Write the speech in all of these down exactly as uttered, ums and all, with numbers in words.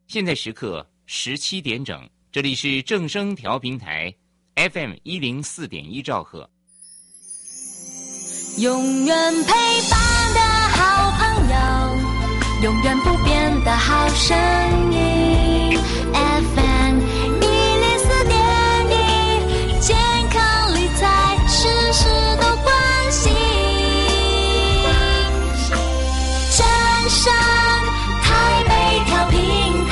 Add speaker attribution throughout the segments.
Speaker 1: 现在时刻十七点整，这里是正声调频台 F M 一零四点一兆赫。
Speaker 2: 永远陪伴的好朋友，永远不变的好声音 F M 一零四点一，健康理财事事都关心。正声台北调频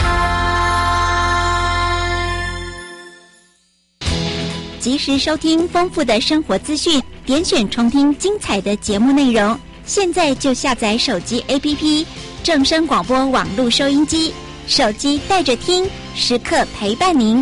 Speaker 2: 台，
Speaker 3: 及时收听丰富的生活资讯，点选重听精彩的节目内容。现在就下载手机 A P P 正声广播网络收音机，手机带着听，时刻陪伴您。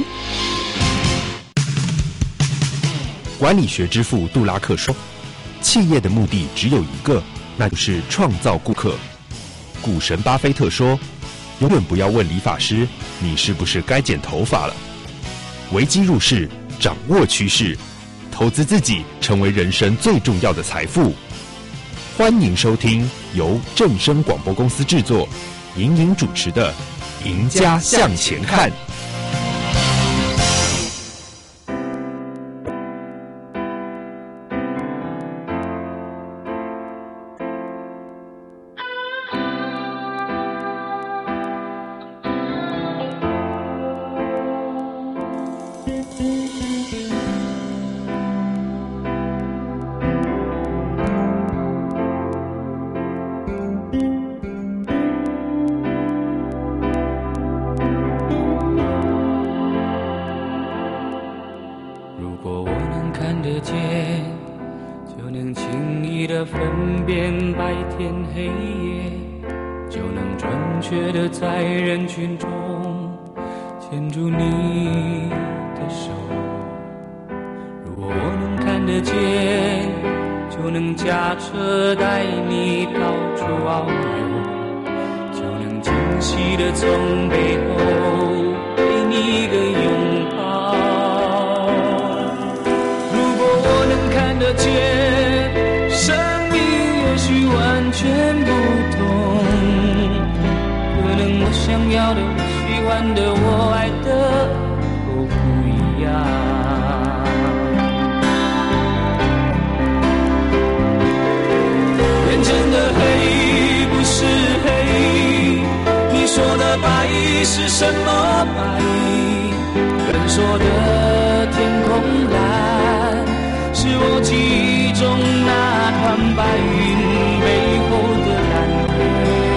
Speaker 4: 管理学之父杜拉克说，企业的目的只有一个，那就是创造顾客。股神巴菲特说，永远不要问理发师你是不是该剪头发了。危机入市，掌握趋势，投资自己成为人生最重要的财富。欢迎收听由正声广播公司制作、莹莹主持的《赢家向前看》。
Speaker 5: 在人群中牵住你的手，如果我能看得见，就能驾车带你到处遨游，就能惊喜地从背后给你一个拥抱。如果我能看得见，生命也许完全不同，我想要的，我喜欢的，我爱的都不一样。眼前的黑不是黑，你说的白是什么白？人说的天空蓝，是我记忆中那团白云背后的蓝天。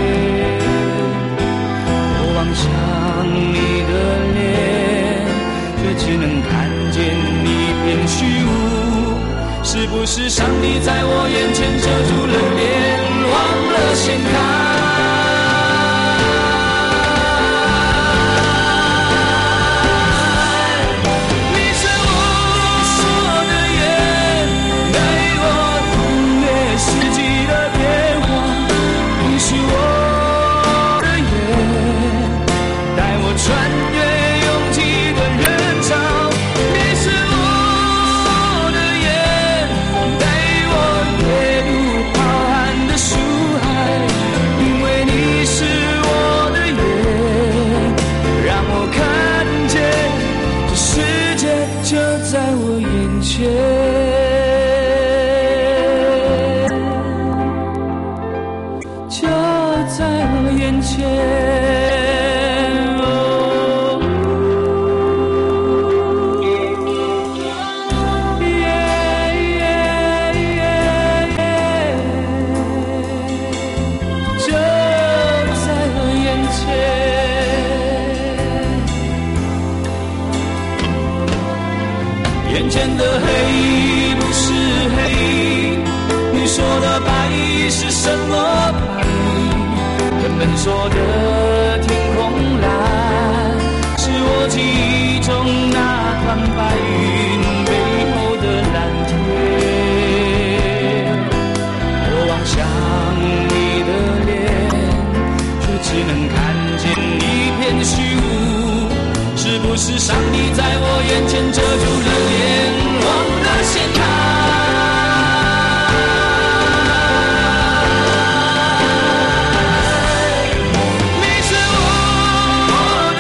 Speaker 5: 想你的脸，却只能看见一片虚无。是不是上帝在我眼前遮住了脸，忘了掀开？你是我说的眼，带我领略四季的变化。你是我穿越拥挤的人潮，你是我的眼，带我阅读浩瀚的书海，因为你是我的眼，让我看见这世界就在我眼前，就在我眼前。眼前的黑不是黑，你说的白是什么白？人们说的天空蓝，是我记忆中那团白云背后的蓝天。我望向你的脸，却只能看见一片虚无。是不是上帝在我眼前遮住了脸，忘了掀开？你是我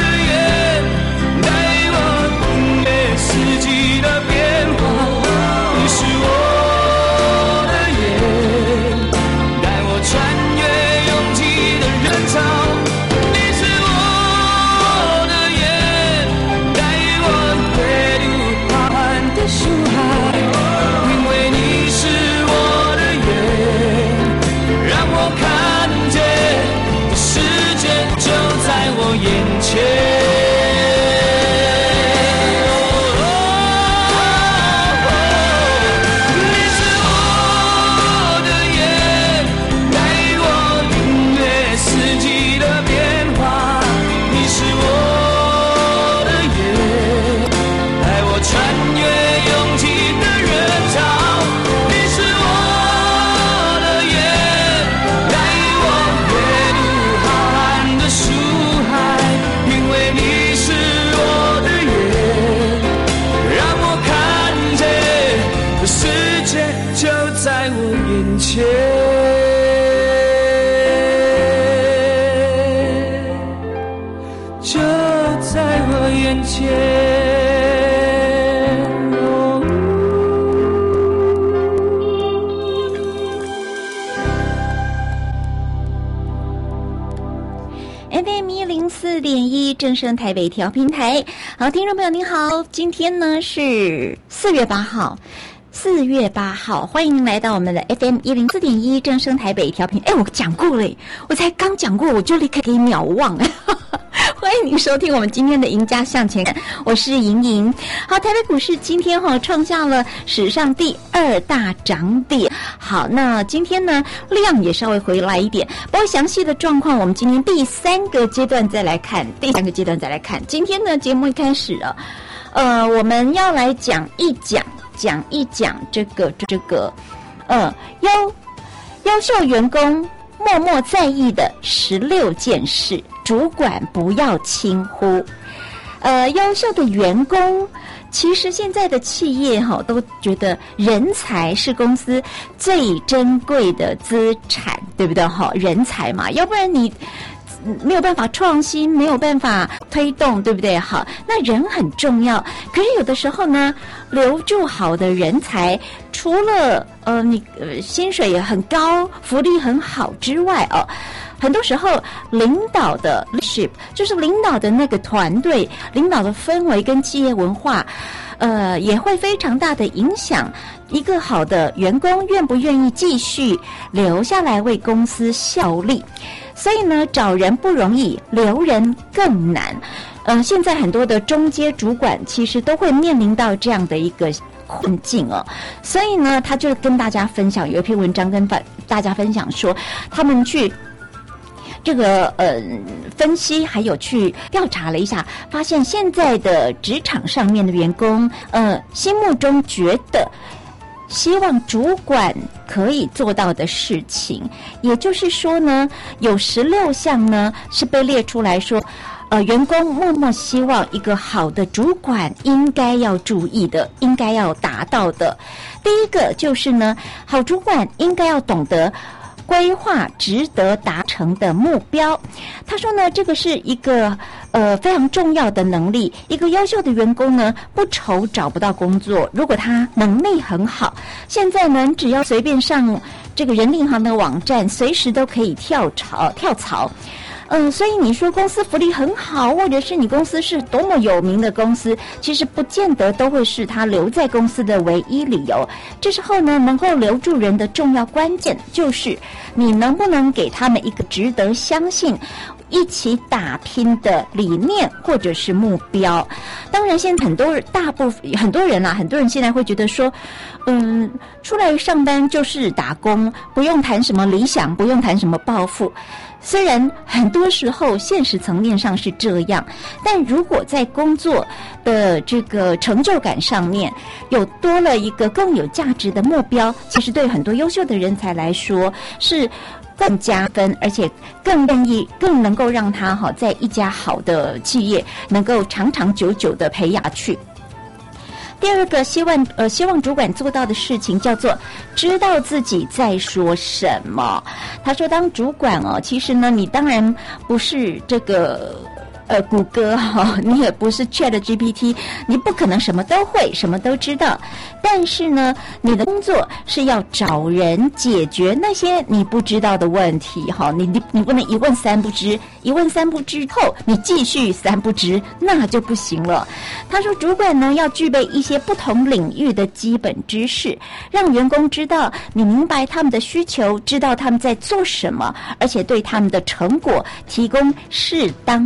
Speaker 3: 正声台北调频台，好，听众朋友您好，今天呢是四月八号，四月八号，欢迎您来到我们的 F M 一零四点一正声台北调频。哎，我讲过了，我才刚讲过，我就立刻可以秒忘。欢迎您收听我们今天的赢家向前看，我是莹莹。好，台北股市今天哈、哦、创下了史上第二大涨点。好，那今天呢量也稍微回来一点，不过详细的状况我们今天第三个阶段再来看，第三个阶段再来看。今天呢节目一开始啊，呃，我们要来讲一讲，讲一讲这个这个呃优优秀员工默默在意的十六件事。主管不要轻忽，呃，优秀的员工，其实现在的企业哈都觉得人才是公司最珍贵的资产，对不对哈？人才嘛，要不然你没有办法创新，没有办法推动，对不对？好，那人很重要，可是有的时候呢，留住好的人才，除了呃你呃薪水也很高，福利很好之外哦。很多时候，领导的 leadership 就是领导的那个团队、领导的氛围跟企业文化，呃，也会非常大的影响一个好的员工愿不愿意继续留下来为公司效力。所以呢，找人不容易，留人更难。呃，现在很多的中阶主管其实都会面临到这样的一个困境哦，所以呢，他就跟大家分享有一篇文章，跟大家分享说，他们去。这个呃分析还有去调查了一下，发现现在的职场上面的员工，呃，心目中觉得希望主管可以做到的事情，也就是说呢，有十六项呢是被列出来说，呃，员工默默希望一个好的主管应该要注意的，应该要达到的。第一个就是呢，好主管应该要懂得规划值得达成的目标。他说呢，这个是一个呃非常重要的能力。一个优秀的员工呢，不愁找不到工作。如果他能力很好，现在呢，只要随便上这个人力银行的网站，随时都可以跳槽跳槽。嗯，所以你说公司福利很好，或者是你公司是多么有名的公司，其实不见得都会是他留在公司的唯一理由。这时候呢，能够留住人的重要关键就是你能不能给他们一个值得相信一起打拼的理念或者是目标。当然现在很多大部分很多人啊，很多人现在会觉得说，嗯，出来上班就是打工，不用谈什么理想，不用谈什么抱负。虽然很多时候现实层面上是这样，但如果在工作的这个成就感上面有多了一个更有价值的目标，其实对很多优秀的人才来说是更加分，而且更愿意更能够让他哈在一家好的企业能够长长久久的培养去。第二个希望呃希望主管做到的事情叫做知道自己在说什么。他说当主管哦，其实呢你当然不是这个呃谷歌哈、哦，你也不是 Chat G P T， 你不可能什么都会什么都知道。但是呢，你的工作是要找人解决那些你不知道的问题哈，你你你不能一问三不知，一问三不知后你继续三不知，那就不行了。他说主管呢要具备一些不同领域的基本知识，让员工知道你明白他们的需求，知道他们在做什么，而且对他们的成果提供适当的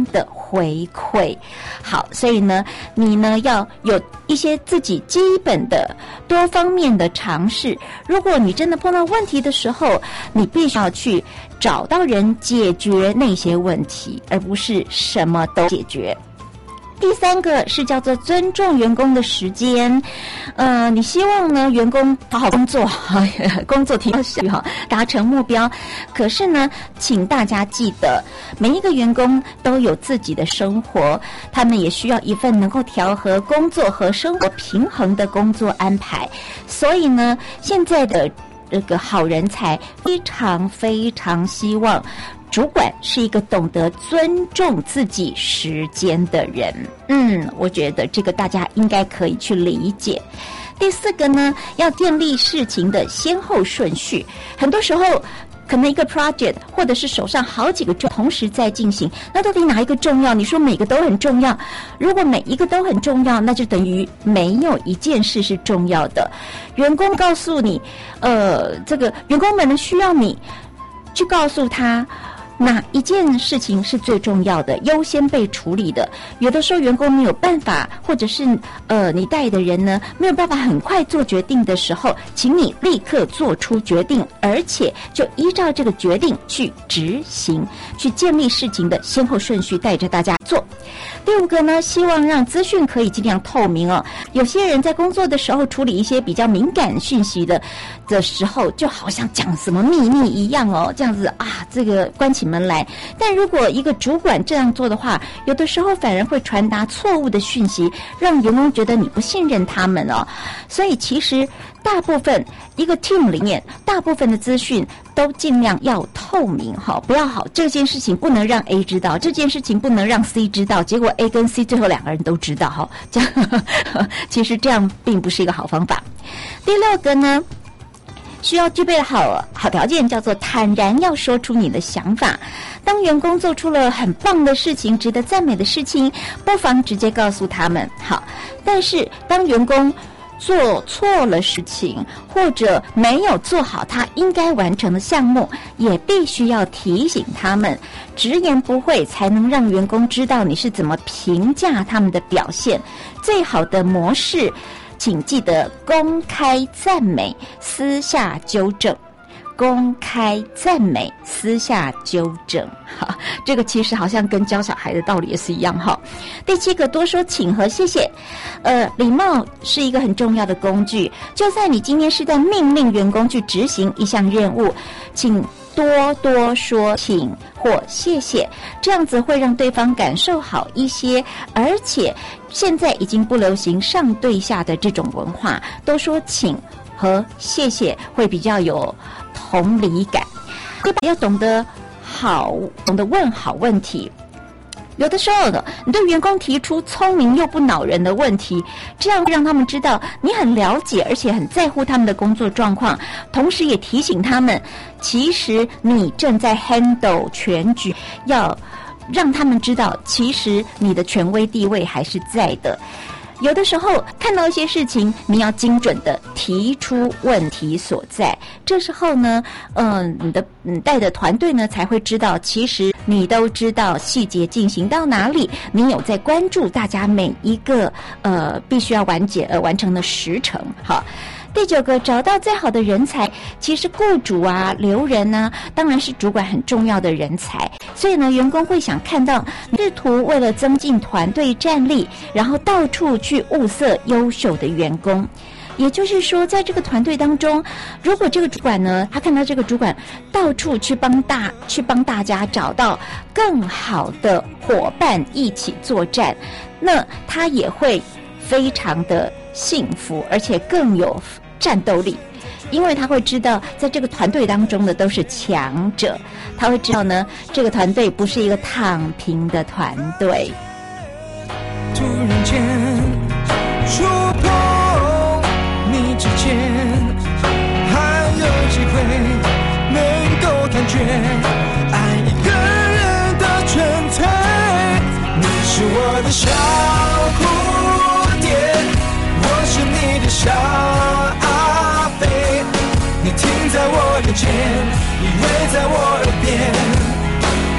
Speaker 3: 回馈。好，所以呢，你呢要有一些自己基本的多方面的尝试。如果你真的碰到问题的时候，你必须要去找到人解决那些问题，而不是什么都解决。第三个是叫做尊重员工的时间，呃，你希望呢员工好好工作，工作提高效率哈，达成目标。可是呢，请大家记得，每一个员工都有自己的生活，他们也需要一份能够调和工作和生活平衡的工作安排。所以呢，现在的这个好人才非常非常希望主管是一个懂得尊重自己时间的人。嗯，我觉得这个大家应该可以去理解。第四个呢，要建立事情的先后顺序。很多时候可能一个 project 或者是手上好几个同时在进行，那到底哪一个重要？你说每个都很重要，如果每一个都很重要，那就等于没有一件事是重要的。员工告诉你，呃，这个员工们需要你去告诉他哪一件事情是最重要的，优先被处理的。有的时候员工没有办法，或者是呃你带的人呢没有办法很快做决定的时候，请你立刻做出决定，而且就依照这个决定去执行，去建立事情的先后顺序，带着大家做。第五个呢，希望让资讯可以尽量透明哦。有些人在工作的时候处理一些比较敏感讯息的的时候，就好像讲什么秘密一样哦，这样子啊，这个关起门来。但如果一个主管这样做的话，有的时候反而会传达错误的讯息，让员工觉得你不信任他们哦。所以其实大部分一个 team 里面，大部分的资讯都尽量要透明哈，不要好这件事情不能让 A 知道，这件事情不能让 C 知道，结果 A 跟 C 最后两个人都知道哈，这样呵呵其实这样并不是一个好方法。第六个呢，需要具备好好条件，叫做坦然要说出你的想法。当员工做出了很棒的事情，值得赞美的事情，不妨直接告诉他们好。但是当员工做错了事情，或者没有做好他应该完成的项目，也必须要提醒他们。直言不讳，才能让员工知道你是怎么评价他们的表现。最好的模式，请记得公开赞美，私下纠正。公开赞美，私下纠正。好，这个其实好像跟教小孩的道理也是一样哈。第七个，多说请和谢谢。呃，礼貌是一个很重要的工具。就算你今天是在命令员工去执行一项任务，请多多说请或谢谢，这样子会让对方感受好一些。而且现在已经不流行上对下的这种文化，都说请和谢谢会比较有同理感。要懂得好，懂得问好问题。有的时候呢，你对员工提出聪明又不恼人的问题，这样让他们知道你很了解，而且很在乎他们的工作状况，同时也提醒他们，其实你正在 handle 全局，要让他们知道，其实你的权威地位还是在的。有的时候看到一些事情，你要精准的提出问题所在。这时候呢，嗯、呃，你的你带的团队呢才会知道，其实你都知道细节进行到哪里，你有在关注大家每一个呃必须要完结呃完成的时程。好。第九个，找到最好的人才。其实雇主啊、留人啊，当然是主管很重要的人才。所以呢，员工会想看到试图为了增进团队战力，然后到处去物色优秀的员工。也就是说，在这个团队当中，如果这个主管呢，他看到这个主管到处去帮大去帮大家找到更好的伙伴一起作战，那他也会非常的幸福，而且更有战斗力，因为他会知道在这个团队当中的都是强者，他会知道呢，这个团队不是一个躺平的团队。
Speaker 5: 突然间触碰你之间，还有机会能够感觉爱一个人的纯粹。你是我的小蝴蝶，我是你的小阿飞，你停在我眼前，依偎在我耳边，从此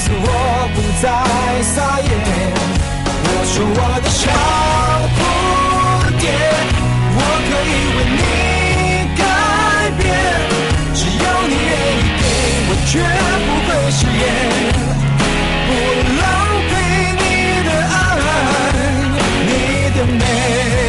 Speaker 5: 此我不再撒野。我说我的小蝴蝶，我可以为你改变，只要你愿意给我，绝不会食言，不浪费你的爱，你的美。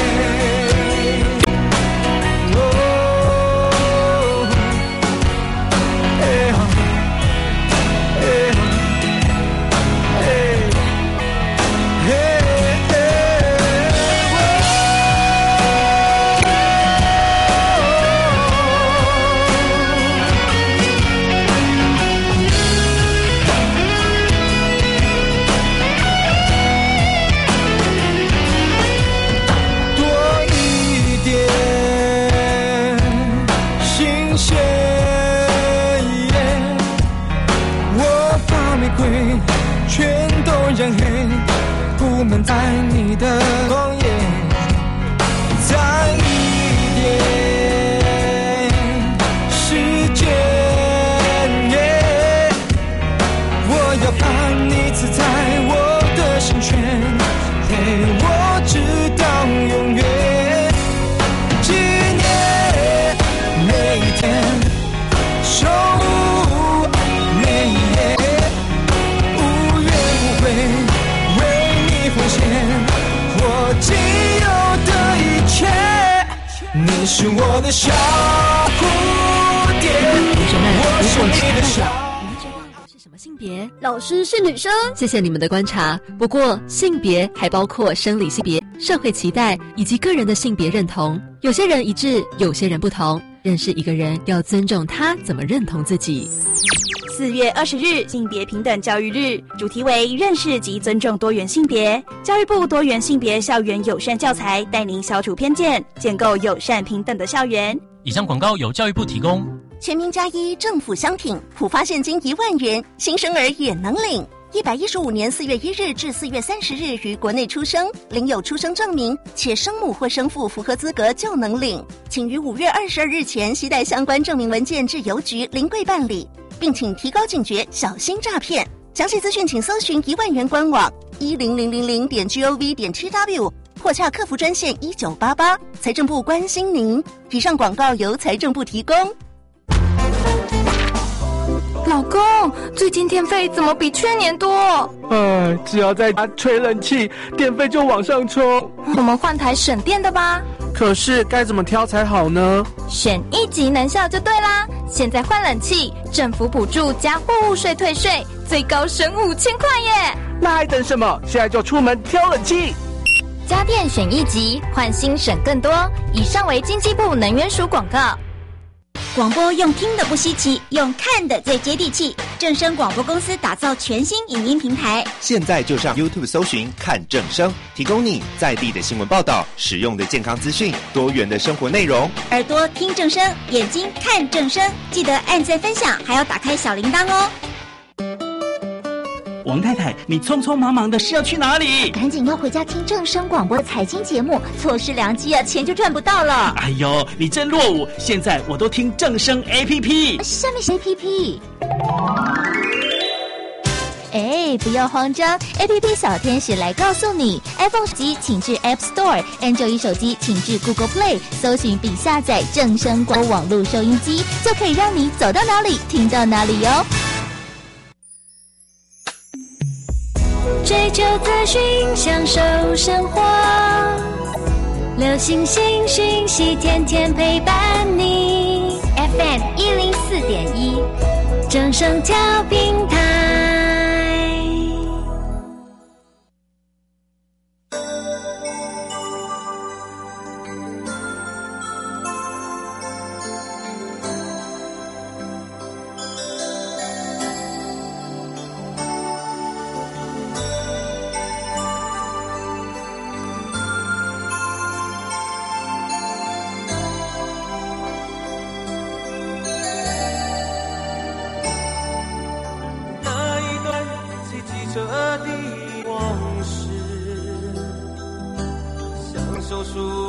Speaker 5: 布满在你的光野，再一点时间，我要把你刺在我的心圈，陪我直到永远，纪念每一天，守护每一夜，无怨无悔。我仅有的一切，你是我的小蝴蝶，我是你的小。
Speaker 6: 你们知道我是什么性别？
Speaker 7: 老师是女生。
Speaker 6: 谢谢你们的观察。不过性别还包括生理性别、社会期待以及个人的性别认同。有些人一致，有些人不同。认识一个人要尊重他怎么认同自己。
Speaker 8: 四月二十日，性别平等教育日，主题为认识及尊重多元性别。教育部多元性别校园友善教材，带您消除偏见，建构友善平等的校园。
Speaker 9: 以上广告由教育部提供。
Speaker 10: 全民加一政府商品，普发现金一万元，新生儿也能领。一百一十五年四月一日至四月三十日于国内出生，领有出生证明，且生母或生父符合资格就能领。请于五月二十二日前携带相关证明文件至邮局临柜办理，并请提高警觉，小心诈骗。详细资讯请搜寻一万元官网一零零零零点 gov 点 tw 或洽客服专线一九八八。财政部关心您。以上广告由财政部提供。
Speaker 7: 老公，最近电费怎么比去年多？
Speaker 11: 哎，只要在家吹冷气，电费就往上冲。
Speaker 7: 我们换台省电的吧。
Speaker 11: 可是该怎么挑才好呢？
Speaker 7: 选一级能效就对啦！现在换冷气，政府补助加货物税退税，最高省五千块耶！
Speaker 11: 那还等什么？现在就出门挑冷气。
Speaker 7: 家电选一级，换新省更多。以上为经济部能源署广告。
Speaker 3: 广播用听的不稀奇，用看的最接地气。正声广播公司打造全新影音平台，
Speaker 4: 现在就上 YouTube 搜寻看正声，提供你在地的新闻报道、实用的健康资讯、多元的生活内容。
Speaker 3: 耳朵听正声，眼睛看正声，记得按赞分享，还要打开小铃铛哦。
Speaker 12: 王太太，你匆匆忙忙的是要去哪里？
Speaker 13: 赶紧要回家听正声广播的财经节目，错失良机啊，钱就赚不到了。
Speaker 12: 哎呦，你真落伍！现在我都听正声 A P P。
Speaker 13: 下面是 A P P。哎，不要慌张 ，A P P 小天使来告诉你 ：iPhone 手机请至 App Store，Android 手机请至 Google Play， 搜寻并下载正声广播网络收音机，就可以让你走到哪里听到哪里哟。
Speaker 2: 追求资讯，享受生活，流行新讯息，天天陪伴你。F M 一零四点一，正声调平台。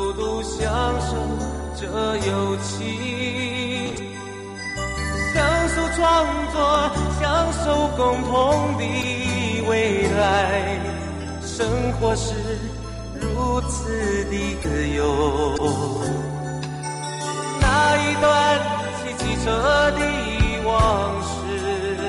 Speaker 5: 相手创作，享受共同的未来。生活是如此的自由，那一段骑机车的往事，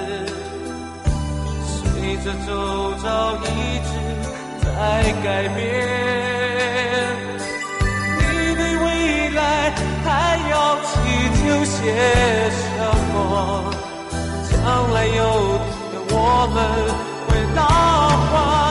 Speaker 5: 随着周遭一直在改变。你对未来还要祈求些什么？将来有天我们会老化。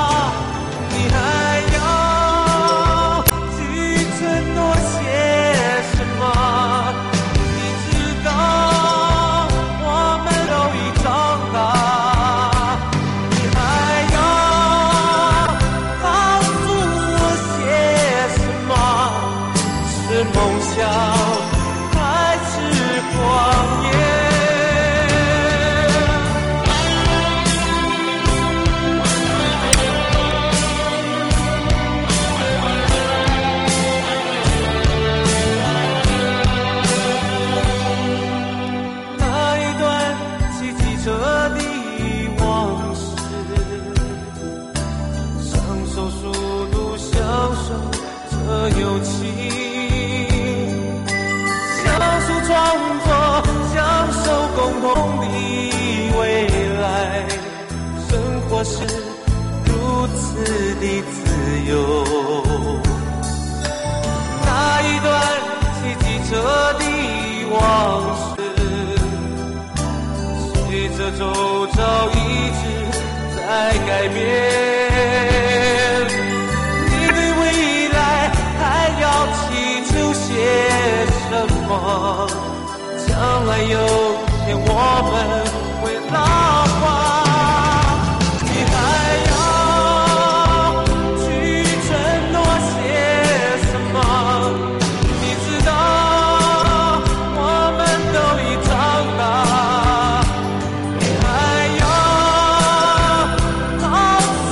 Speaker 5: 是如此的自由，那一段骑机车的往事，随着周遭一直在改变。你对未来还要祈求些什么？将来有天我们会老化。 告诉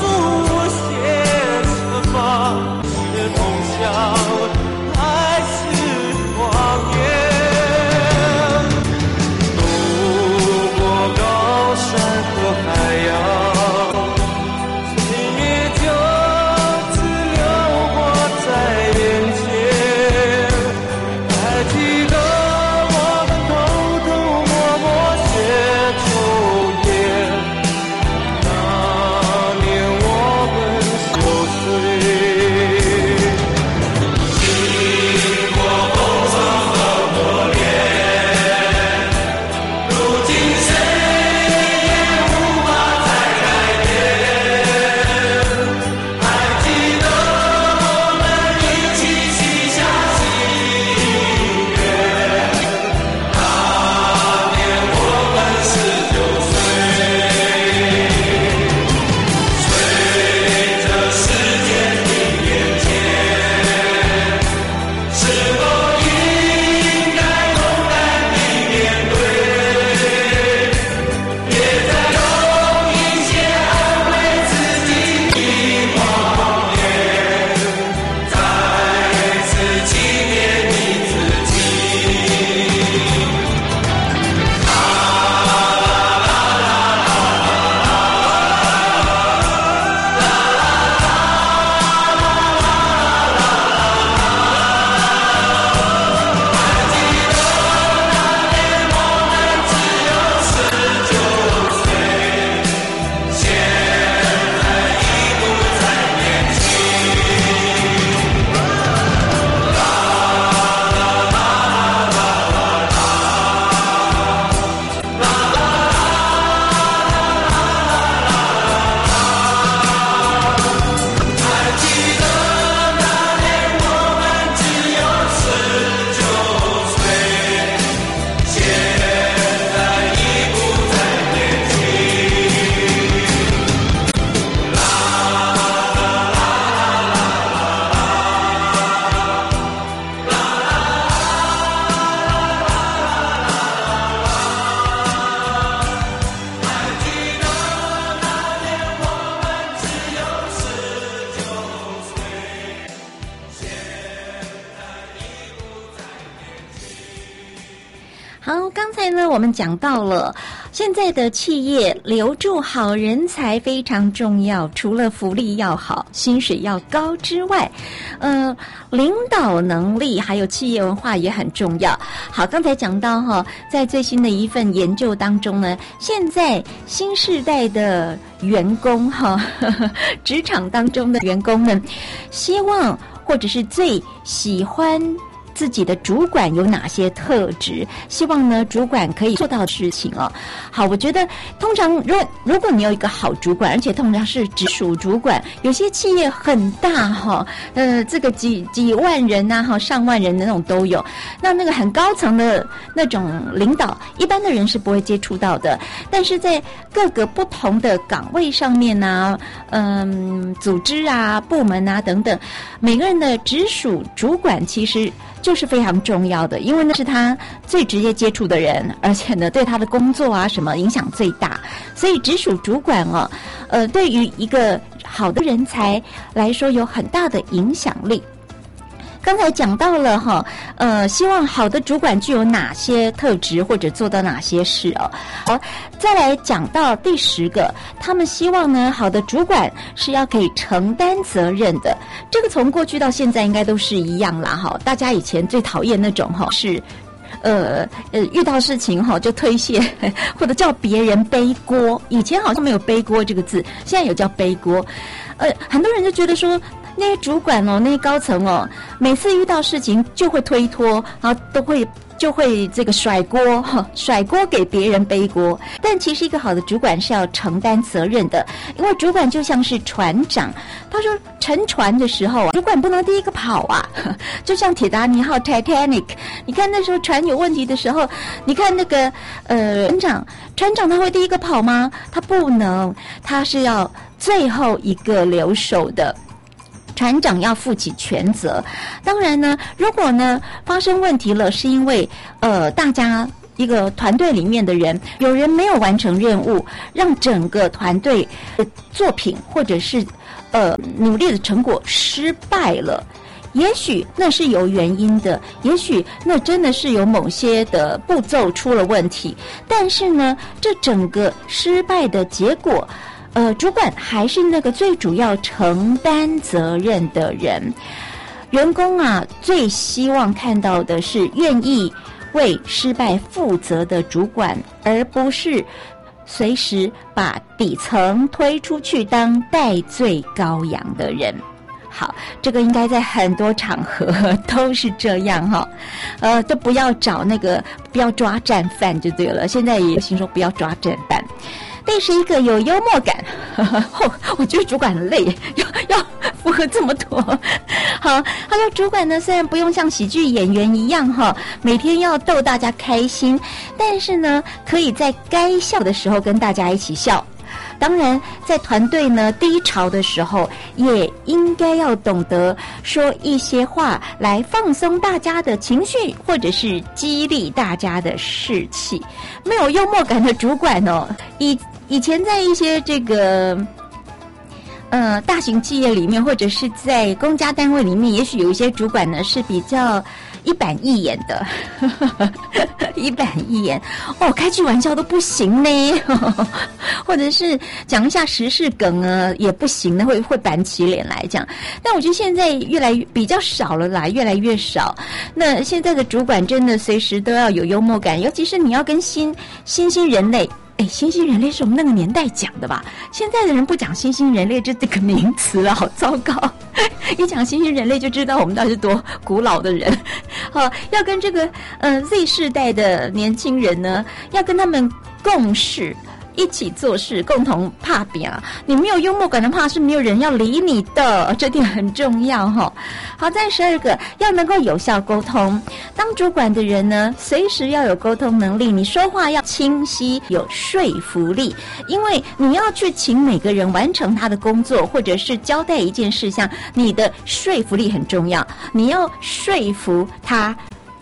Speaker 3: 好，刚才呢，我们讲到了现在的企业留住好人才非常重要，除了福利要好、薪水要高之外，呃，领导能力还有企业文化也很重要。好，刚才讲到哈，在最新的一份研究当中呢，现在新世代的员工哈，职场当中的员工们，希望或者是最喜欢自己的主管有哪些特质？希望呢，主管可以做到的事情哦。好，我觉得通常如果如果你有一个好主管，而且通常是直属主管，有些企业很大哈，呃，这个几几万人呐、啊、哈，上万人的那种都有。那那个很高层的那种领导，一般的人是不会接触到的。但是在各个不同的岗位上面呢、啊，嗯，组织啊、部门啊等等，每个人的直属主管其实就是非常重要的，因为那是他最直接接触的人，而且呢，对他的工作啊什么影响最大。所以直属主管哦，呃，对于一个好的人才来说有很大的影响力。刚才讲到了哈，呃，希望好的主管具有哪些特质或者做到哪些事哦。好，再来讲到第十个，他们希望呢，好的主管是要可以承担责任的。这个从过去到现在应该都是一样啦哈。大家以前最讨厌那种哈是。呃呃，遇到事情哈就推卸，或者叫别人背锅。以前好像没有背锅这个字，现在有叫背锅。呃，很多人就觉得说，那些主管哦，那些高层哦，每次遇到事情就会推脱，然后都会就会这个甩锅哈，甩锅给别人背锅。但其实一个好的主管是要承担责任的，因为主管就像是船长，他说沉船的时候啊，主管不能第一个跑啊，就像铁达尼号 Titanic， 你看那时候船有问题的时候，你看那个呃船长，船长他会第一个跑吗？他不能，他是要最后一个留守的。船长要负起全责。当然呢，如果呢发生问题了，是因为呃大家一个团队里面的人有人没有完成任务，让整个团队的作品或者是呃努力的成果失败了。也许那是有原因的，也许那真的是有某些的步骤出了问题，但是呢，这整个失败的结果。呃，主管还是那个最主要承担责任的人。员工啊，最希望看到的是愿意为失败负责的主管，而不是随时把底层推出去当代罪羔羊的人。好，这个应该在很多场合都是这样哈、哦，呃，都不要找那个，不要抓战犯就对了。现在也流行说不要抓战犯。第十一个有幽默感，呵呵哦、我觉得主管很累，要要符合这么多。好，他说主管呢虽然不用像喜剧演员一样哈，每天要逗大家开心，但是呢，可以在该笑的时候跟大家一起笑。当然，在团队呢低潮的时候，也应该要懂得说一些话来放松大家的情绪，或者是激励大家的士气。没有幽默感的主管哦，以以前在一些这个呃大型企业里面，或者是在公家单位里面，也许有一些主管呢是比较一板一眼的，一板一眼哦，开句玩笑都不行呢，或者是讲一下时事梗啊也不行呢，会会板起脸来讲。但我觉得现在越来越比较少了啦，越来越少。那现在的主管真的随时都要有幽默感，尤其是你要跟新新兴人类。哎，新兴人类是我们那个年代讲的吧？现在的人不讲新兴人类这这个名词了，好糟糕！一讲新兴人类就知道我们到底是多古老的人。好，要跟这个呃 Z 世代的年轻人呢，要跟他们共事。一起做事，共同怕饼啊！你没有幽默感的怕是没有人要理你的，这点很重要哈、哦。好，在十二个要能够有效沟通。当主管的人呢，随时要有沟通能力，你说话要清晰，有说服力，因为你要去请每个人完成他的工作，或者是交代一件事项，你的说服力很重要，你要说服他。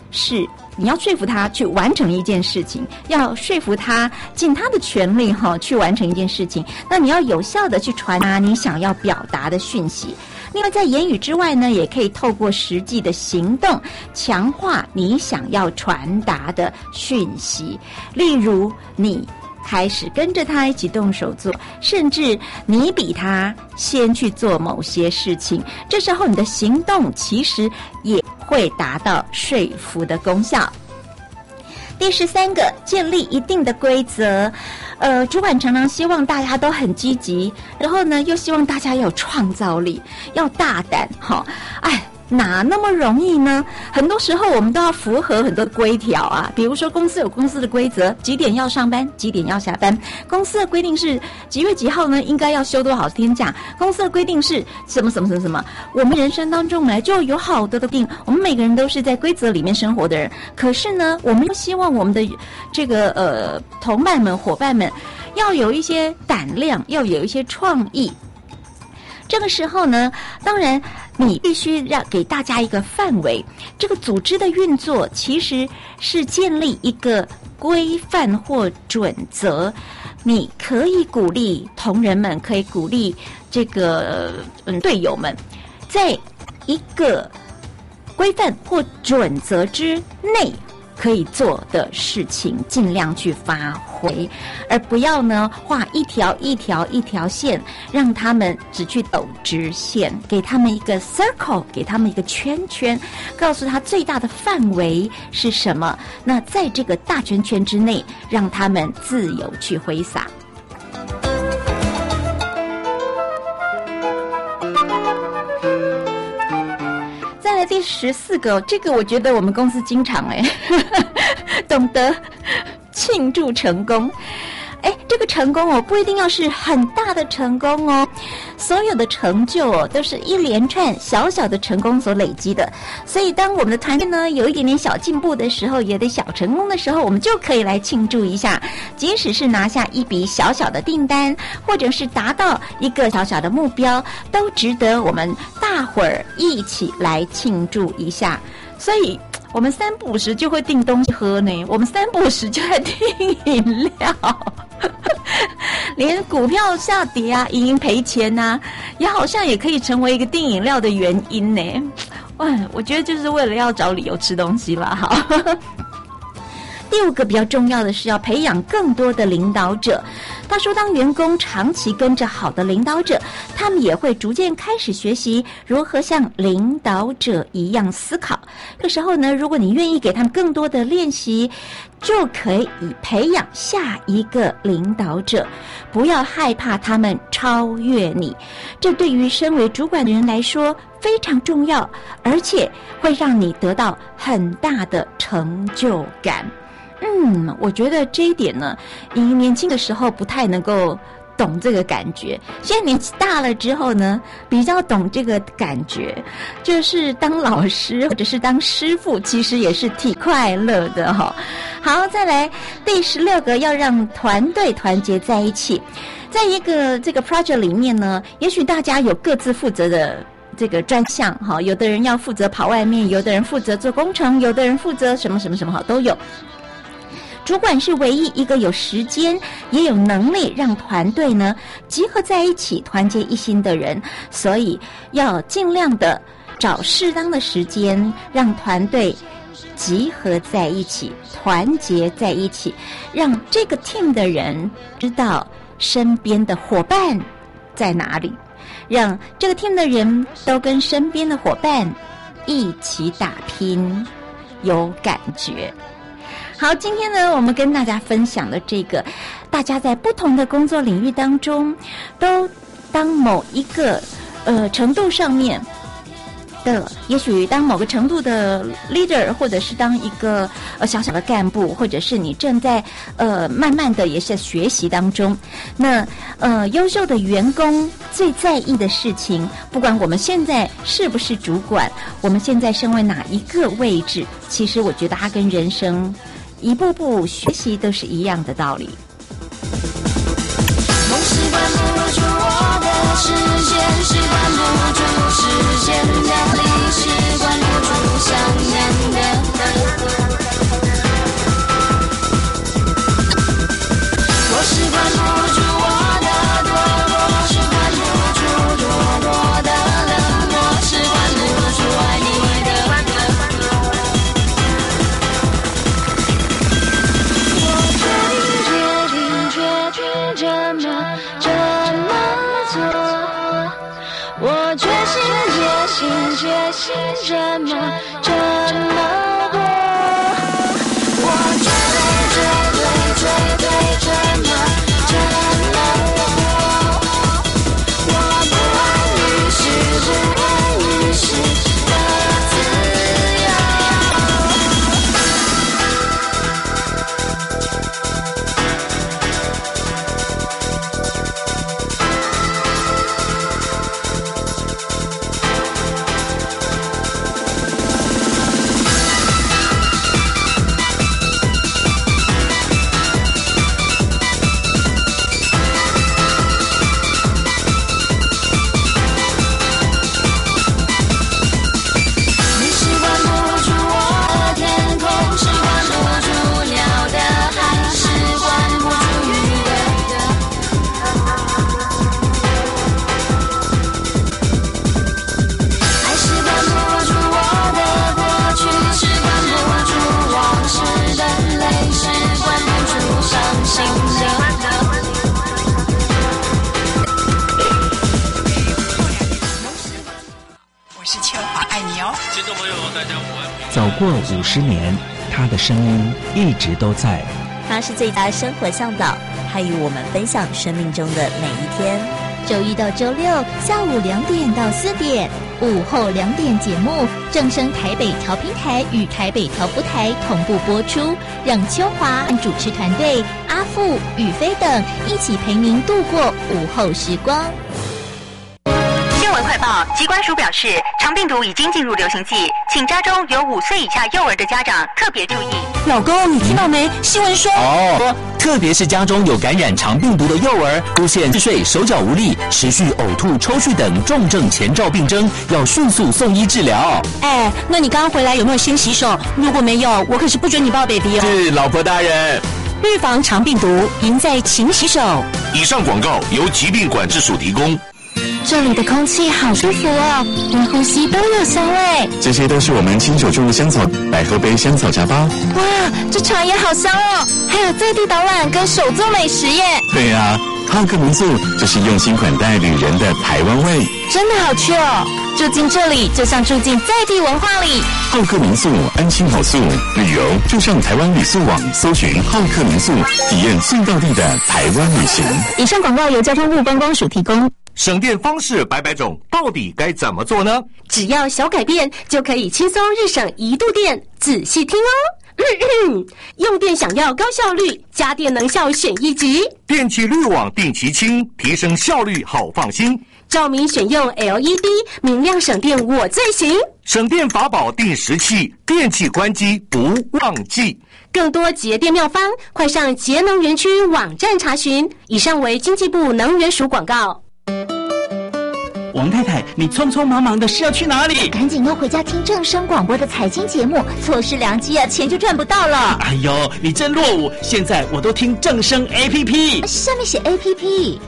Speaker 14: 是你要说服他去完成一件事情，要说服他尽他的全力哈去完成一件事情。那你要有效的去传达你想要表达的讯息。另外，在言语之外呢，也可以透过实际的行动强化你想要传达的讯息。例如，你开始跟着他一起动手做，甚至你比他先去做某些事情，这时候你的行动其实也会达到说服的功效。第十三个，建立一定的规则。呃，主管常常希望大家都很积极，然后呢，又希望大家有创造力，要大胆。哈，哎。哪那么容易呢？很多时候我们都要符合很多规条啊，比如说公司有公司的规则，几点要上班，几点要下班。公司的规定是几月几号呢，应该要休多少天假。公司的规定是什么什么什么什么。我们人生当中呢，就有好多的规定，我们每个人都是在规则里面生活的人。可是呢，我们又希望我们的这个呃同伴们、伙伴们要有一些胆量，要有一些创意。这个时候呢，当然你必须让给大家一个范围。这个组织的运作其实是建立一个规范或准则。你可以鼓励同仁们，可以鼓励这个嗯队友们，在一个规范或准则之内可以做的事情，尽量去发挥，而不要呢画一条一条一条线，让他们只去走直线，给他们一个 circle， 给他们一个圈圈，告诉他最大的范围是什么。那在这个大圈圈之内，让他们自由去挥洒。第十四个，这个我觉得我们公司经常哎，懂得庆祝成功。哎，这个成功哦，不一定要是很大的成功哦，所有的成就哦，都是一连串小小的成功所累积的。所以，当我们的团队呢有一点点小进步的时候，有点小成功的时候，我们就可以来庆祝一下。即使是拿下一笔小小的订单，或者是达到一个小小的目标，都值得我们大伙儿一起来庆祝一下。所以我们三不五时就会订东西喝呢，我们三不五时就在订饮料，连股票下跌啊、盈盈赔钱啊，也好像也可以成为一个订饮料的原因呢。哇，我觉得就是为了要找理由吃东西啦，好。第五个比较重要的是要培养更多的领导者。他说，当员工长期跟着好的领导者，他们也会逐渐开始学习如何像领导者一样思考。这时候呢，如果你愿意给他们更多的练习，就可以培养下一个领导者。不要害怕他们超越你，这对于身为主管的人来说非常重要，而且会让你得到很大的成就感。嗯，我觉得这一点呢，你年轻的时候不太能够懂这个感觉，现在年纪大了之后呢，比较懂这个感觉，就是当老师或者是当师傅，其实也是挺快乐的哈。好，再来第十六个，要让团队团结在一起。在一个这个 project 里面呢，也许大家有各自负责的这个专项哈，有的人要负责跑外面，有的人负责做工程，有的人负责什么什么什么好都有。主管是唯一一个有时间也有能力让团队呢集合在一起团结一心的人，所以要尽量的找适当的时间让团队集合在一起，团结在一起，让这个 team 的人知道身边的伙伴在哪里，让这个 team 的人都跟身边的伙伴一起打拼，有感觉。好，今天呢，我们跟大家分享的这个，大家在不同的工作领域当中，都当某一个呃程度上面的，也许当某个程度的 leader， 或者是当一个呃小小的干部，或者是你正在呃慢慢的也是学习当中。那呃优秀的员工最在意的事情，不管我们现在是不是主管，我们现在身为哪一个位置，其实我觉得它跟人生一步步学习都是一样的道理。
Speaker 5: 梦是关不住我的视线，是关不住视线的历史，关不住想念的
Speaker 2: 我决心决心决心这么这么过，我绝对绝对绝对这么这么过，我不安于世不安于世的自由。
Speaker 15: 走过五十年，他的声音一直都在。
Speaker 16: 他是最佳生活向导，他与我们分享生命中的每一天。
Speaker 13: 周一到周六下午两点到四点，午后两点节目正声台北调频台与台北调布台同步播出，让秋华和主持团队阿富、宇飞等一起陪您度过午后时光。
Speaker 17: 新闻快报，疾管署表示，肠病毒已经进入流行季，请家中有五岁以下幼儿的家长特别注意。
Speaker 18: 老公，你听到没？新闻说
Speaker 19: 哦，特别是家中有感染肠病毒的幼儿，出现嗜睡、手脚无力、持续呕吐、抽搐等重症前兆病征，要迅速送医治疗。
Speaker 18: 哎，那你刚刚回来有没有先洗手？如果没有，我可是不准你抱 baby 哦。
Speaker 19: 是，老婆大人。
Speaker 18: 预防肠病毒，赢在勤洗手。
Speaker 20: 以上广告由疾病管制署提供。
Speaker 18: 这里的空气好舒服哦，连呼吸都有香味。
Speaker 21: 这些都是我们亲手种的香草，来喝杯香草茶吧。
Speaker 18: 哇，这茶也好香哦，还有在地导览跟手做美食耶。
Speaker 21: 对呀、啊，好客民宿就是用心款待旅人的台湾味，
Speaker 18: 真的好去哦。住进这里，就像住进在地文化里。
Speaker 21: 好客民宿，安心好宿，旅游就上台湾旅宿网搜寻好客民宿，体验最到地的台湾旅行。
Speaker 18: 以上广告由交通部观光署提供。
Speaker 20: 省电方式百百种，到底该怎么做呢？
Speaker 22: 只要小改变，就可以轻松日省一度电。仔细听哦。咳咳用电想要高效率，家电能效选一级。
Speaker 20: 电器滤网定期清，提升效率好放心。
Speaker 22: 照明选用 L E D， 明亮省电我最行。
Speaker 20: 省电法宝定时器，电器关机不忘记。
Speaker 22: 更多节电妙方，快上节能园区网站查询。以上为经济部能源署广告。
Speaker 12: 王太太，你匆匆忙忙的是要去哪里？
Speaker 13: 赶紧要回家听正声广播的财经节目，错失良机啊，钱就赚不到了。
Speaker 12: 哎呦，你真落伍！现在我都听正声 A P P，
Speaker 13: 下面写 A P P。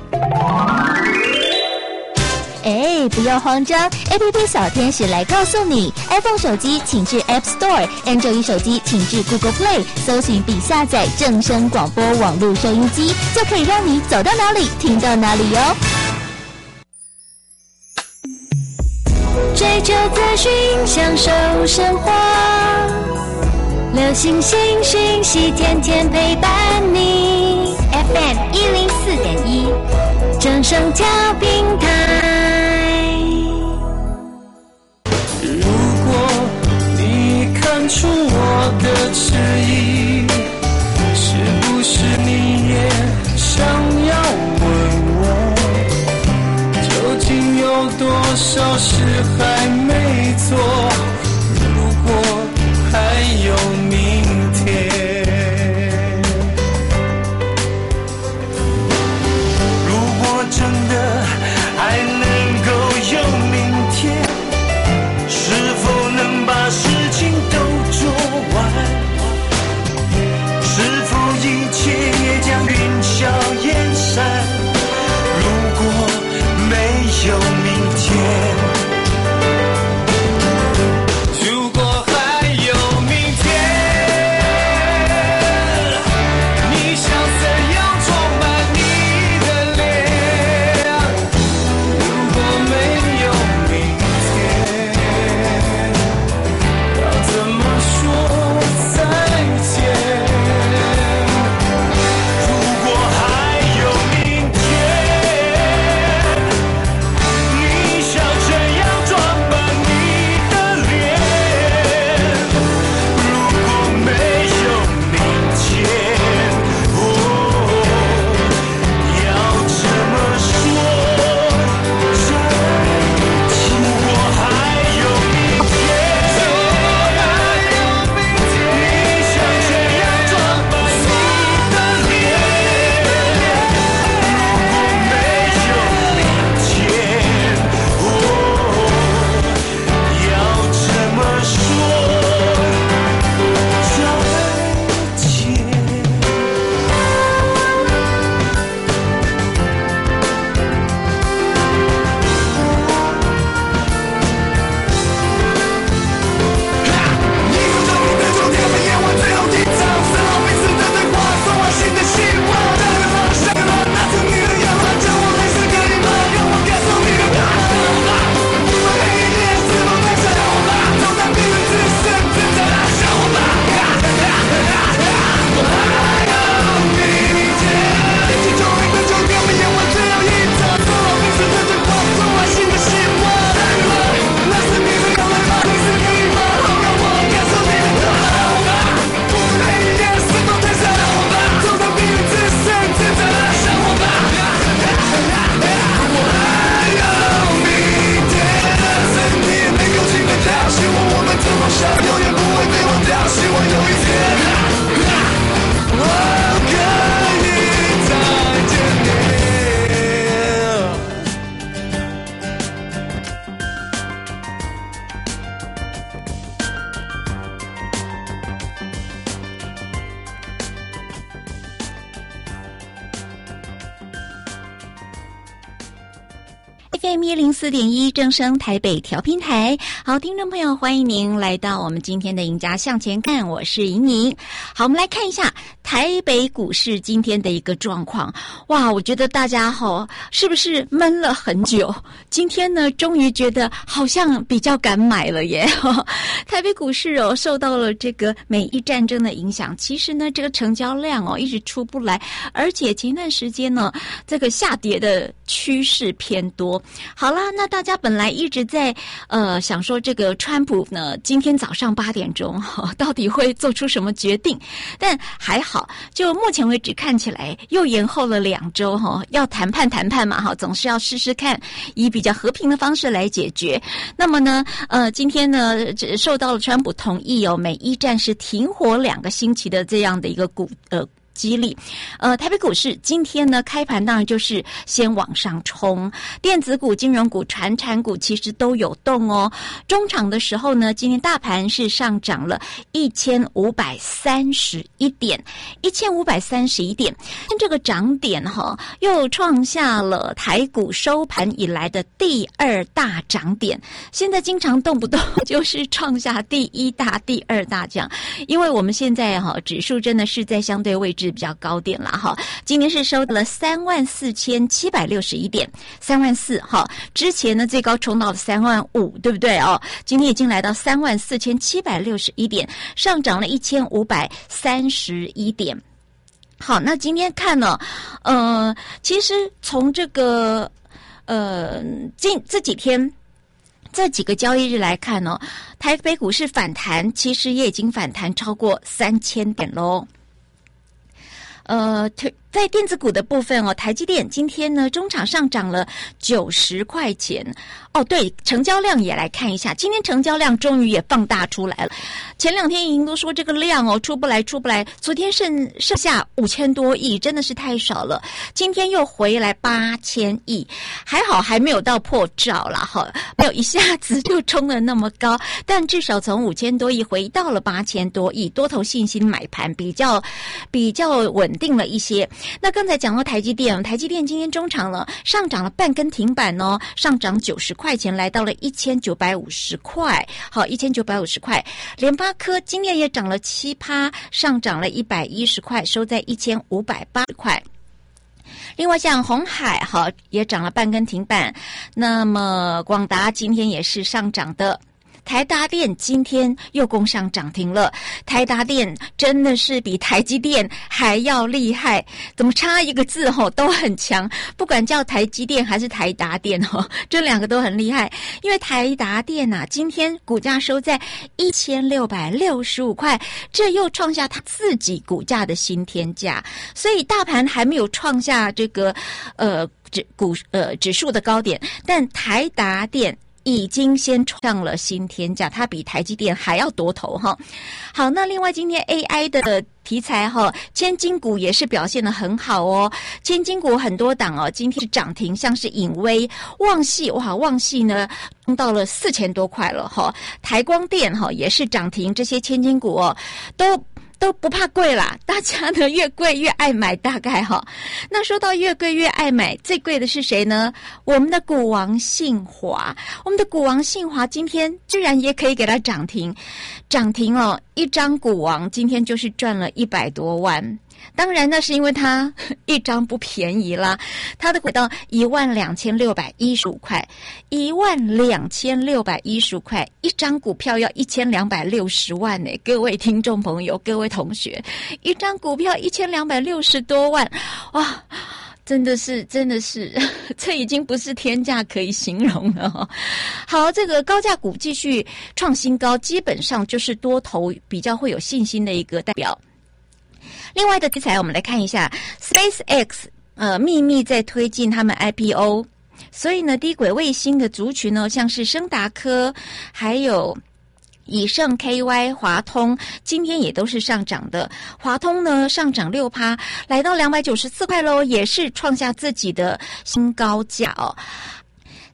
Speaker 13: 哎，不要慌张 ，A P P 小天使来告诉你 ，iPhone 手机请至 App Store，Android 手机请至 Google Play， 搜寻并下载正声广播网络收音机，就可以让你走到哪里听到哪里哟。
Speaker 2: 追求资讯，享受生活，流行新讯息，天天陪伴你。F M 一零四点一，正声调频台。
Speaker 5: 如果你看出我的迟疑，是不是你也想要问我？究竟有多少事还没做？如果还有明天，如果真的还能够有明天，是否能把事情都做完？是否一切也将云消烟散？如果没有明天，如果还有明天，你想怎样装扮你的脸？如果没有
Speaker 3: F M 一零四点一正声台北调频台。好，听众朋友，欢迎您来到我们今天的赢家向前看，我是莹莹。好，我们来看一下台北股市今天的一个状况。哇，我觉得大家哈是不是闷了很久？今天呢，终于觉得好像比较敢买了耶。台北股市哦，受到了这个美伊战争的影响，其实呢，这个成交量哦一直出不来，而且前段时间呢，这个下跌的趋势偏多。好啦，那大家本来一直在呃想说这个川普呢，今天早上八点钟哈、哦，到底会做出什么决定？但还好，就目前为止看起来又延后了两周哈、哦，要谈判谈判嘛哈，总是要试试看以比较和平的方式来解决。那么呢，呃，今天呢受到了川普同意哦，美伊战是停火两个星期的这样的一个股呃。激励，呃，台北股市今天呢开盘当然就是先往上冲，电子股、金融股、传产股其实都有动哦。中场的时候呢，今天大盘是上涨了一千五百三十一点，一千五百三十一点，这个涨点哈、哦、又创下了台股收盘以来的第二大涨点。现在经常动不动就是创下第一大、第二大这样，因为我们现在哈、哦、指数真的是在相对位置比较高点了哈，今天是收了三万四千七百六十一点，三万四哈，之前呢最高冲到了三万五，对不对哦？今天已经来到三万四千七百六十一点，上涨了一千五百三十一点。好，那今天看呢，呃，其实从这个呃近这几天。这几个交易日来看呢、哦，台北股市反弹，其实也已经反弹超过三千点喽。呃，在电子股的部分哦，台积电今天呢中场上涨了九十块钱。哦，对，成交量也来看一下，今天成交量终于也放大出来了。前两天已经都说这个量哦出不来出不来，昨天剩剩下五千多亿，真的是太少了。今天又回来八千亿，还好还没有到破兆啦，哈，没有一下子就冲了那么高，但至少从五千多亿回到了八千多亿，多头信心买盘比较比较稳定了一些。那刚才讲到台积电，台积电今天中场呢上涨了半根停板哦，上涨九十块钱，来到了一千九百五十块。好，一千九百五十块。联发科今天也涨了七趴，上涨了一百一十块，收在一千五百八十块。另外像鸿海哈也涨了半根停板，那么广达今天也是上涨的。台达电今天又攻上涨停了，台达电真的是比台积电还要厉害，怎么差一个字吼都很强，不管叫台积电还是台达电吼，这两个都很厉害。因为台达电啊，今天股价收在一千六百六十五块，这又创下它自己股价的新天价，所以大盘还没有创下这个呃指股呃指数的高点，但台达电已经先创了新天价，它比台积电还要多头哈。好，那另外今天 A I 的题材哈，千金股也是表现得很好哦。千金股很多档哦，今天是涨停，像是颖威、旺系，哇，旺系呢冲到了四千多块了哈。台光电哈也是涨停，这些千金股哦都。都不怕贵啦，大家呢越贵越爱买，大概哈。那说到越贵越爱买，最贵的是谁呢？我们的股王信华，我们的股王信华今天居然也可以给它涨停，涨停哦，一张股王今天就是赚了一百多万。当然那是因为它一张不便宜啦，它的回到一万两千六百一十五块，一万两千六百一十五块，一张股票要一千两百六十万呢，各位听众朋友，各位同学，一张股票一千两百六十多万，哇！真的是，真的是，这已经不是天价可以形容了、哦。好，这个高价股继续创新高，基本上就是多头比较会有信心的一个代表。另外的题材，我们来看一下 SpaceX， 呃，秘密在推进他们 I P O， 所以呢，低轨卫星的族群呢，像是升达科，还有以盛 K Y、华通，今天也都是上涨的。华通呢上涨六趴，来到两百九十四块喽，也是创下自己的新高价哦。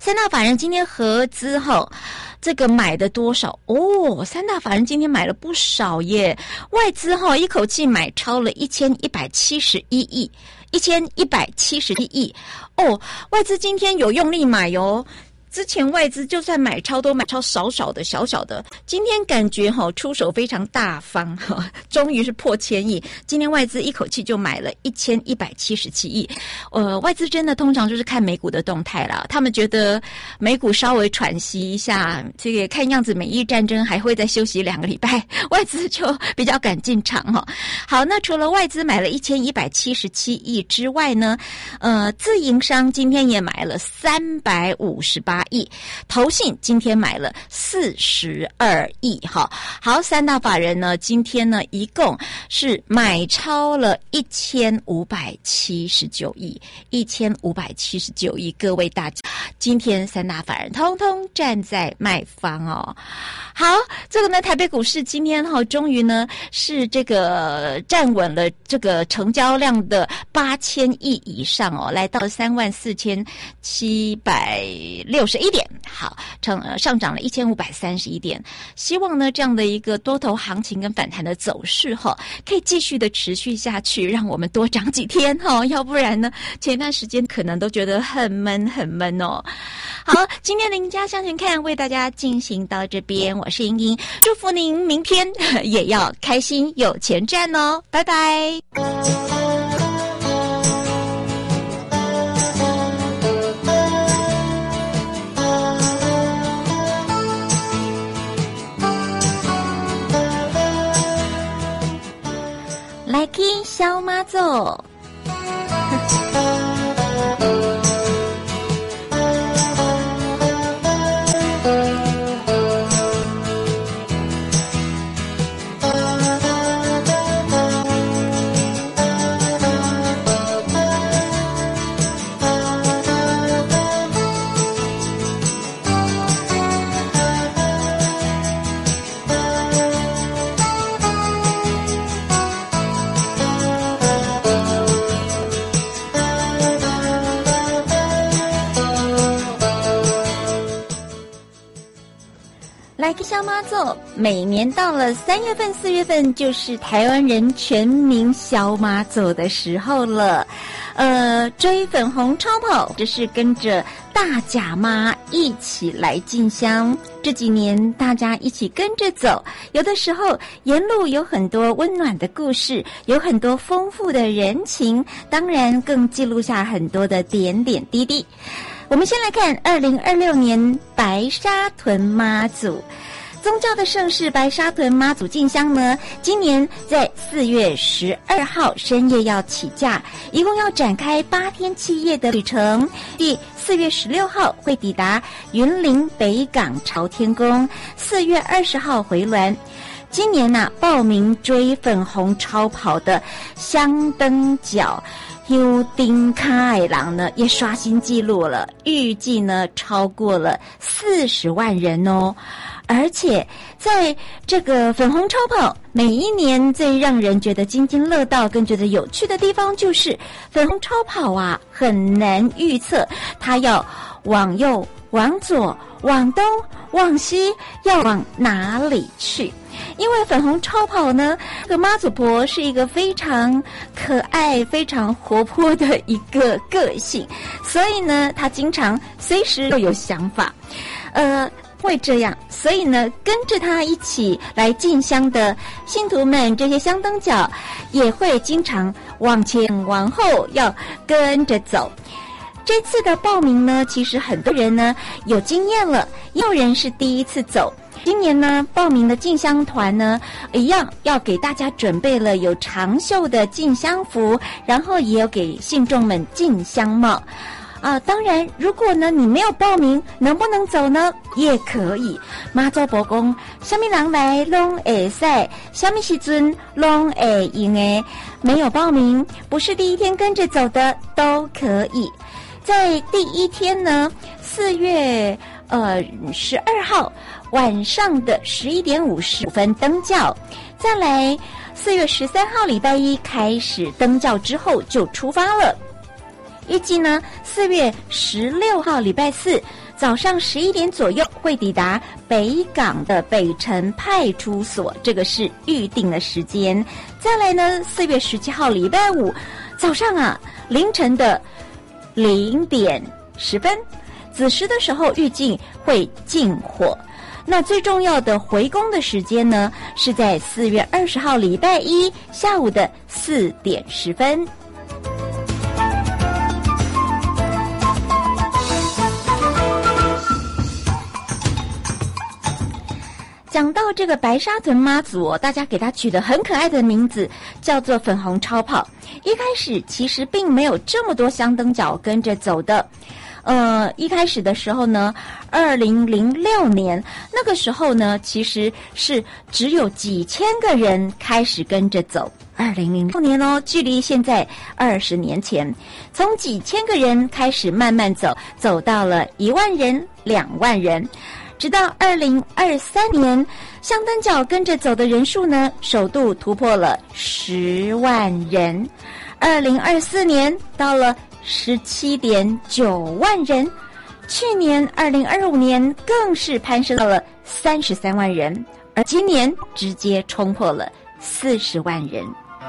Speaker 14: 三大法人今天合资哈，这个买的多少哦？三大法人今天买了不少耶，外资哈一口气买超了一千一百七十一亿，一千一百七十一亿哦，外资今天有用力买哟。之前外资就算买超都买超少少的小小的，今天感觉哈出手非常大方哈，终于是破千亿。今天外资一口气就买了一千一百七十七亿。呃，外资真的通常就是看美股的动态啦，他们觉得美股稍微喘息一下，这个看样子美伊战争还会再休息两个礼拜，外资就比较敢进场哈。好，那除了外资买了一千一百七十七亿之外呢，呃，自营商今天也买了三百五十八亿，投信今天买了四十二亿哈。好，三大法人呢今天呢一共是买超了一千五百七十九亿，一千五百七十九亿。各位大家，今天三大法人通通站在卖方哦。好，这个呢台北股市今天哈终于呢是这个站稳了这个成交量的八千亿以上哦，来到三万四千七百六十一点，好，成呃上涨了一千五百三十一点。希望呢这样的一个多头行情跟反弹的走势哈，可以继续的持续下去，让我们多涨几天哈，要不然呢前一段时间可能都觉得很闷很闷哦。好，今天的赢家向前看为大家进行到这边，我是莹莹，祝福您明天也要开心有钱赚哦，拜拜。来听小马走。来个小马走，每年到了三月份、四月份，就是台湾人全民小马走的时候了。呃，追粉红超跑，这是跟着大甲妈一起来进香。这几年大家一起跟着走，有的时候沿路有很多温暖的故事，有很多丰富的人情，当然更记录下很多的点点滴滴。我们先来看二零二六年白沙屯妈祖宗教的盛事白沙屯妈祖进香呢，今年在四月十二号深夜要起驾，一共要展开八天七夜的旅程。第四月十六号会抵达云林北港朝天宫，四月二十号回銮。今年呢、啊，报名追粉红超跑的香灯脚优丁卡爱郎呢也刷新纪录了，预计呢超过了四十万人哦。而且在这个粉红超跑，每一年最让人觉得津津乐道跟觉得有趣的地方，就是粉红超跑啊很难预测它要往右、往左、往东、往西要往哪里去。因为粉红超跑呢，这个妈祖婆是一个非常可爱、非常活泼的一个个性，所以呢，她经常随时都有想法，呃，会这样，所以呢，跟着她一起来进香的信徒们，这些香灯脚也会经常往前往后要跟着走。这次的报名呢，其实很多人呢有经验了，也有人是第一次走。今年呢，报名的进香团呢，一样要给大家准备了有长袖的进香服，然后也有给信众们进香帽。啊，当然，如果呢你没有报名，能不能走呢？也可以。妈祖婆讲，什么人来拢会使，什么时阵拢会用诶。没有报名，不是第一天跟着走的都可以。在第一天呢，四月呃十二号晚上的十一点五十五分登轿，再来四月十三号礼拜一开始登轿之后就出发了。预计呢，四月十六号礼拜四
Speaker 3: 早上十一点左右会抵达北港的北城派出所，这个是预定的时间。再来呢，四月十七号礼拜五早上啊，凌晨的零点十分，子时的时候预计会进火。那最重要的回宫的时间呢，是在四月二十号礼拜一下午的四点十分。讲到这个白沙屯妈祖哦，大家给它取得很可爱的名字，叫做粉红超跑。一开始其实并没有这么多香灯脚跟着走的。呃，一开始的时候呢，二零零六年那个时候呢，其实是只有几千个人开始跟着走。二零零六年哦，距离现在二十年前，从几千个人开始慢慢走，走到了一万人、两万人，直到二零二三年，香灯脚跟着走的人数呢，首度突破了十万人。二零二四年到了十七点九万人，去年二零二五年更是攀升到了三十三万人，而今年直接冲破了四十万人。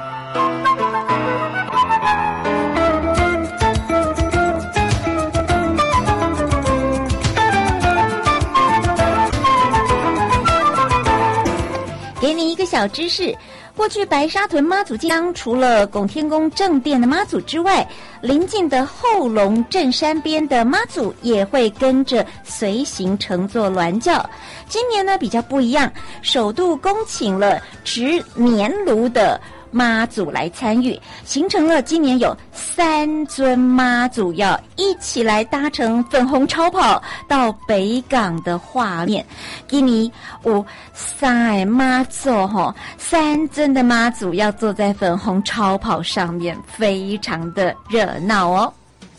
Speaker 3: 给你一个小知识，过去白沙屯妈祖经除了拱天宫正殿的妈祖之外，邻近的后龙镇山边的妈祖也会跟着随行乘坐銮轿。今年呢比较不一样，首度恭请了执年炉的妈祖来参与，形成了今年有三尊妈祖要一起来搭乘粉红超跑到北港的画面。今年有三个妈祖吼，三尊的妈祖要坐在粉红超跑上面，非常的热闹哦。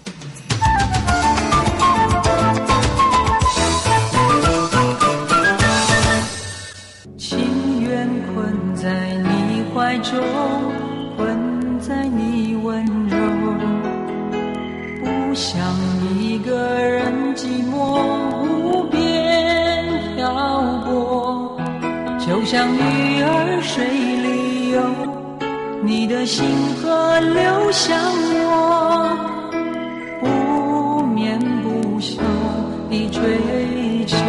Speaker 5: 情愿困在你怀中，困在你温柔，不想一个人寂寞无边漂泊，就像鱼儿水里游，你的心河流向我，不眠不休地追求，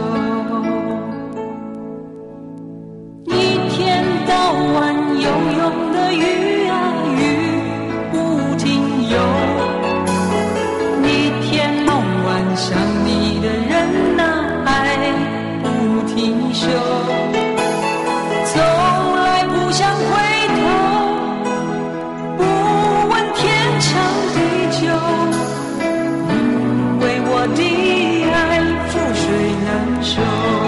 Speaker 5: 一天到晚游泳的鱼啊鱼不停游，一天到晚想你的人啊爱不停休，从来不想回头，不问天长地久，因为我的爱覆水难收，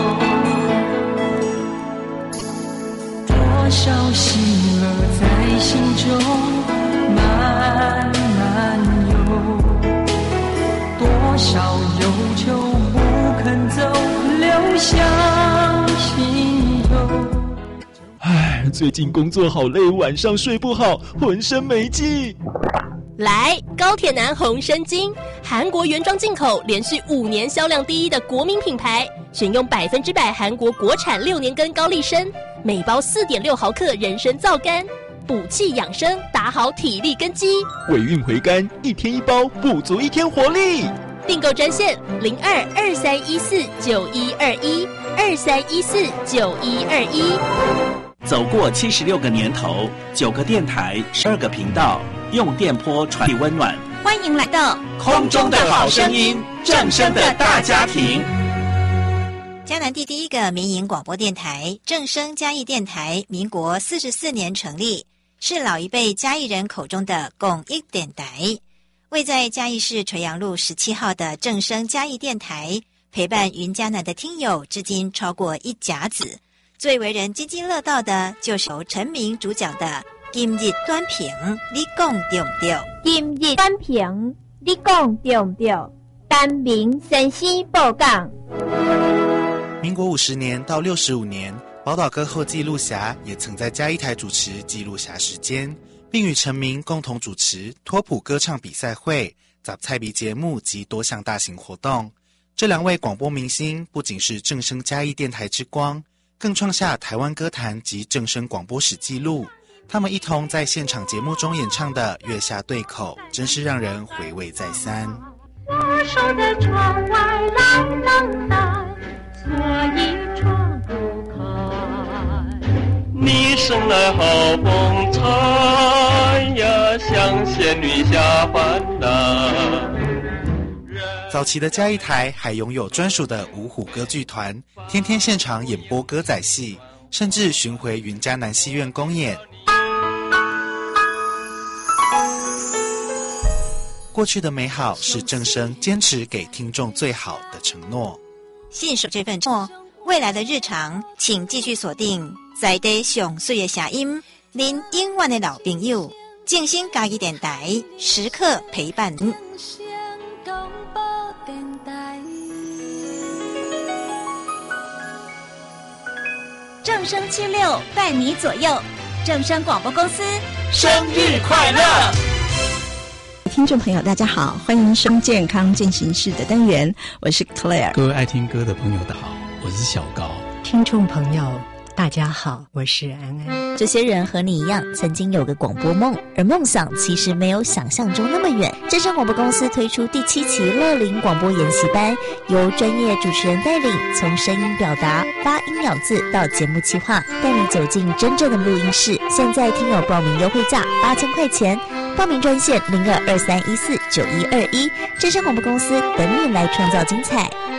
Speaker 5: 多少喜乐在心中慢慢游，多少忧愁不肯走，流向心头。
Speaker 1: 唉，最近工作好累，晚上睡不好，浑身没劲。
Speaker 22: 来，高铁男红参精，韩国原装进口，连续五年销量第一的国民品牌，选用百分之百韩国国产六年根高丽参，每包四点六毫克人参皂苷，补气养生，打好体力根基。
Speaker 1: 尾韵回甘，一天一包，补足一天活力。
Speaker 22: 订购专线零二二三一四九一二一二三一四九一二一。
Speaker 12: 走过七十六个年头，九个电台，十二个频道，用电波传递温暖。
Speaker 3: 欢迎来到
Speaker 12: 空中的好声音，正声的大家庭。
Speaker 6: 嘉南地第一个民营广播电台正声嘉义电台，民国四十四年成立，是老一辈嘉义人口中的公益电台。位在嘉义市垂杨路十七号的正声嘉义电台，陪伴云嘉南的听友至今超过一甲子。最为人津津乐道的就是由陈明主讲的今日短评，你讲对不对？
Speaker 23: 今日短评，你讲对不对？单名先生报讲。
Speaker 24: 民国五十年到六十五年，宝岛歌后记录侠也曾在嘉义台主持记录侠时间，并与陈明共同主持托普歌唱比赛会、杂菜比节目及多项大型活动。 这两位广播明星不仅是正声嘉义电台之光，更创下台湾歌坛及正声广播史纪录。他们一同在现场节目中演唱的《月下对口》，真是让人回味再三。
Speaker 5: 我守在窗外冷冷淡，所以窗不开。你生来好风采呀，像仙女下凡呐。
Speaker 24: 早期的嘉义台还拥有专属的五虎歌剧团，天天现场演播歌仔戏，甚至巡回云嘉南戏院公演。过去的美好是正声坚持给听众最好的承诺。
Speaker 6: 信守这份承诺，未来的日常，请继续锁定在地上水的声音，您永远的老朋友，正声嘉义电台，时刻陪伴您。
Speaker 3: 正声七六伴你左右，正声广播公司
Speaker 5: 生日快乐！
Speaker 8: 听众朋友大家好，欢迎收听健康进行式的单元，我是 Claire。
Speaker 9: 各位爱听歌的朋友大家好，我是小高。
Speaker 10: 听众朋友大家好，我是安安。
Speaker 16: 这些人和你一样，曾经有个广播梦，而梦想其实没有想象中那么远。正声广播公司推出第七期乐龄广播研习班，由专业主持人带领，从声音表达、发音咬字到节目企划，带你走进真正的录音室。现在听友报名优惠价八千块钱，报名专线零二二三一四九一二一。正声广播公司等你来创造精彩。